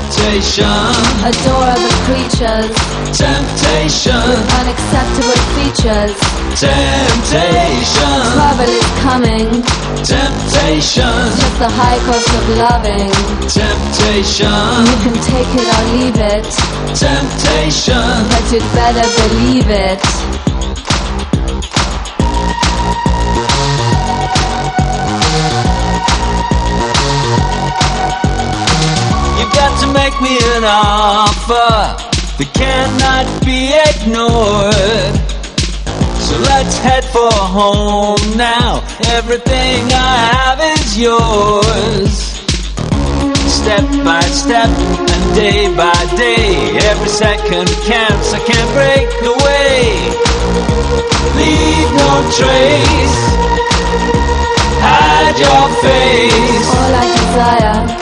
Temptation. Adorable creatures. Temptation. Unacceptable features. Temptation. Trouble is coming. Temptation. Just the high cost of loving. Temptation. You can take it or leave it. Temptation. But you'd better believe it. You've got to make me an offer that cannot be ignored. So let's head for home now. Everything I have is yours. Step by step and day by day, every second counts, I can't break away. Leave no trace, hide your face. All I desire